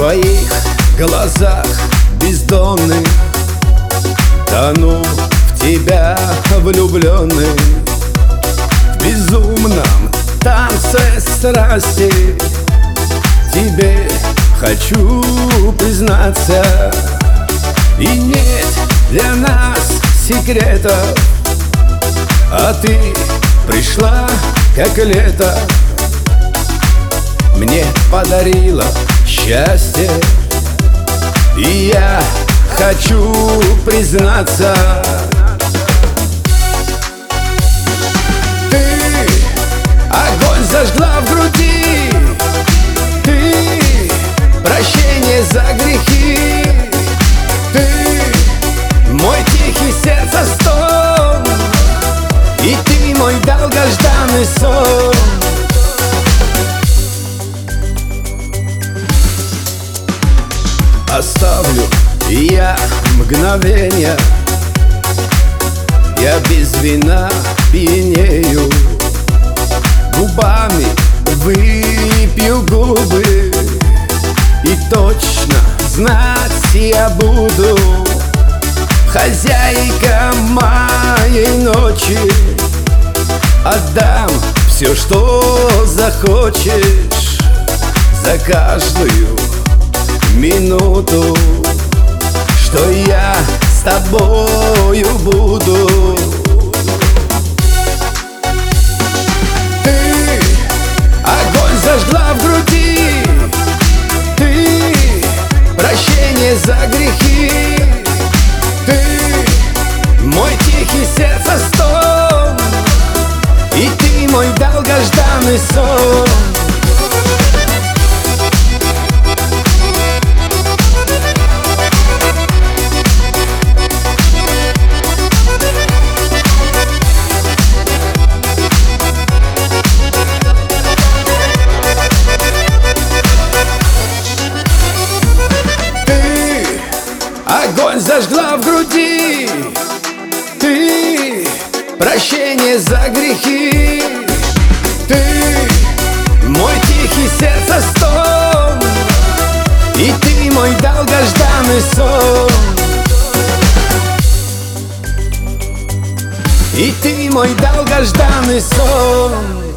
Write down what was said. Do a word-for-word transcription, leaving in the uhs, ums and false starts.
твоих глазах бездонных тону, в тебя влюбленный, в безумном танце страсти тебе хочу признаться. И нет для нас секретов, а ты пришла как лето, мне подарила счастье, и я хочу признаться. Ты огонь зажгла в груди, ты прощение за грехи, ты мой тихий сердца стон, и ты мой долгожданный сон. Оставлю я мгновенья, я без вина пьянею, губами выпью губы, и точно знать я буду хозяйка моей ночи. Отдам все, что захочешь, за каждую минуту, что я с тобою буду. Ты огонь зажгла в груди, ты прощение за грехи, ты мой тихий сердца стон, и ты мой долгожданный сон. Огонь зажгла в груди, ты прощение за грехи, ты мой тихий сердца стон, и ты мой долгожданный сон, и ты мой долгожданный сон.